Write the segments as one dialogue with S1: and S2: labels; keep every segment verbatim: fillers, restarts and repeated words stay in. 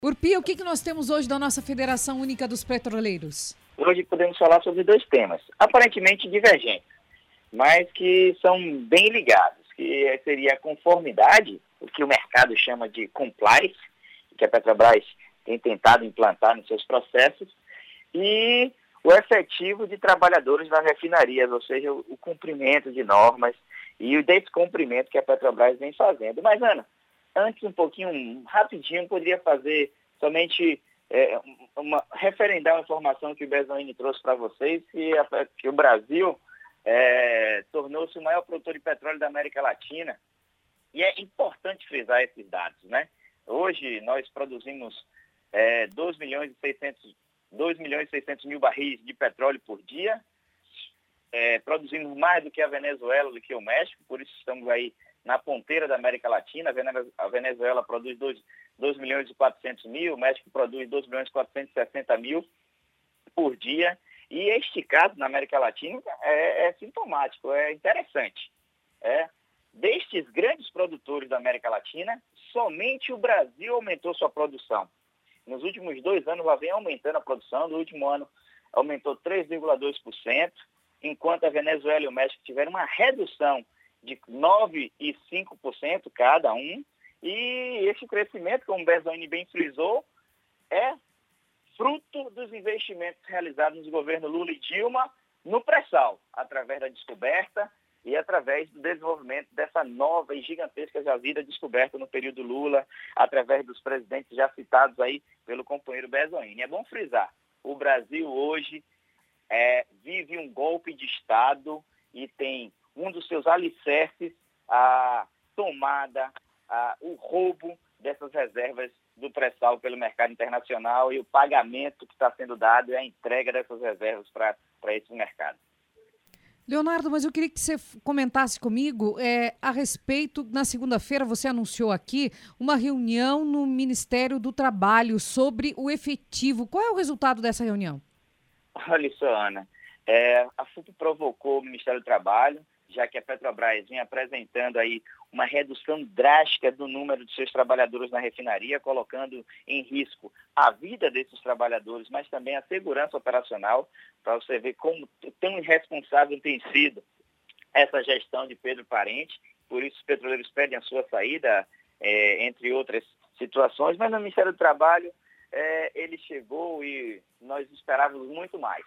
S1: Urpia, o que, que nós temos hoje da nossa Federação Única dos Petroleiros?
S2: Hoje podemos falar sobre dois temas, aparentemente divergentes, mas que são bem ligados, que seria a conformidade, o que o mercado chama de compliance, que a Petrobras tem tentado implantar nos seus processos, e o efetivo de trabalhadores das refinarias, ou seja, o cumprimento de normas e o descumprimento que a Petrobras vem fazendo. Mas, Ana, antes um pouquinho, rapidinho, poderia fazer somente é, uma, referendar uma informação que o Bezoini trouxe para vocês, que, a, que o Brasil é, tornou-se o maior produtor de petróleo da América Latina. E é importante frisar esses dados, né? Hoje nós produzimos é, dois milhões e seiscentos mil barris de petróleo por dia, é, produzimos mais do que a Venezuela, do que o México, por isso estamos aí na ponteira da América Latina. A Venezuela produz dois milhões e quatrocentos mil, o México produz dois milhões e quatrocentos e sessenta mil por dia. E este caso na América Latina é, é sintomático, é interessante. É, destes grandes produtores da América Latina, somente o Brasil aumentou sua produção. Nos últimos dois anos, ela vem aumentando a produção. No último ano, aumentou três vírgula dois por cento, enquanto a Venezuela e o México tiveram uma redução de nove vírgula cinco por cento cada um. E esse crescimento, como o Bezoini bem frisou, é fruto dos investimentos realizados no governo Lula e Dilma no pré-sal, através da descoberta e através do desenvolvimento dessa nova e gigantesca jazida descoberta no período Lula, através dos presidentes já citados aí pelo companheiro Bezoini. É bom frisar, o Brasil hoje é, vive um golpe de Estado e tem um dos seus alicerces a tomada, a, o roubo dessas reservas do pré-sal pelo mercado internacional, e o pagamento que está sendo dado é a entrega dessas reservas para esse mercado.
S1: Leonardo, mas eu queria que você comentasse comigo é, a respeito, na segunda-feira você anunciou aqui uma reunião no Ministério do Trabalho sobre o efetivo. Qual é o resultado dessa reunião?
S2: Olha só, Ana, é, a F U P provocou o Ministério do Trabalho, já que a Petrobras vem apresentando aí uma redução drástica do número de seus trabalhadores na refinaria, colocando em risco a vida desses trabalhadores, mas também a segurança operacional, para você ver como tão irresponsável tem sido essa gestão de Pedro Parente. Por isso os petroleiros pedem a sua saída, é, entre outras situações, mas no Ministério do Trabalho é, ele chegou e nós esperávamos muito mais.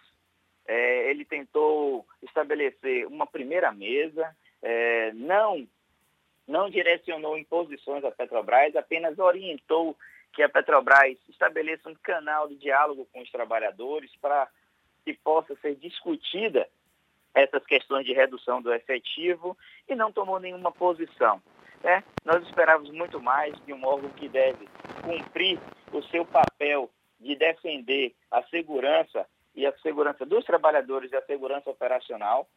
S2: É, ele tentou estabelecer uma primeira mesa, é, não, não direcionou imposições à Petrobras, apenas orientou que a Petrobras estabeleça um canal de diálogo com os trabalhadores para que possa ser discutida essas questões de redução do efetivo, e não tomou nenhuma posição. Né? Nós esperávamos muito mais de um órgão que deve cumprir o seu papel de defender a segurança e a segurança dos trabalhadores e a segurança operacional,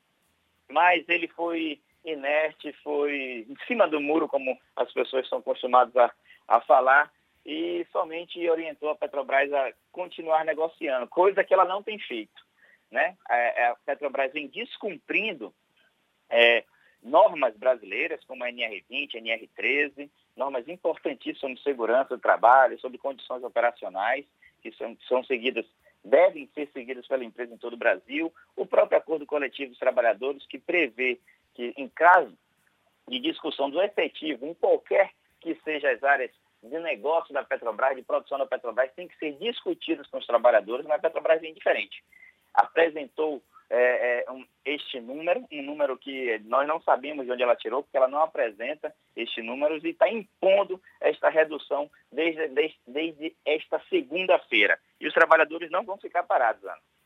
S2: mas ele foi inerte, foi em cima do muro, como as pessoas são acostumadas a, a falar, e somente orientou a Petrobras a continuar negociando, coisa que ela não tem feito. Né? A, a Petrobras vem descumprindo é, normas brasileiras, como a N R vinte, a N R treze, normas importantíssimas sobre segurança do trabalho, sobre condições operacionais, que são, são seguidas devem ser seguidas pela empresa em todo o Brasil, o próprio Acordo Coletivo dos Trabalhadores, que prevê que, em caso de discussão do efetivo, em qualquer que seja as áreas de negócio da Petrobras, de produção da Petrobras, tem que ser discutidas com os trabalhadores, mas a Petrobras é indiferente. Apresentou é, é, um, este número, um número que nós não sabemos de onde ela tirou, porque ela não apresenta este número, e está impondo esta redução desde, desde, desde esta segunda-feira. E os trabalhadores não vão ficar parados, Ana.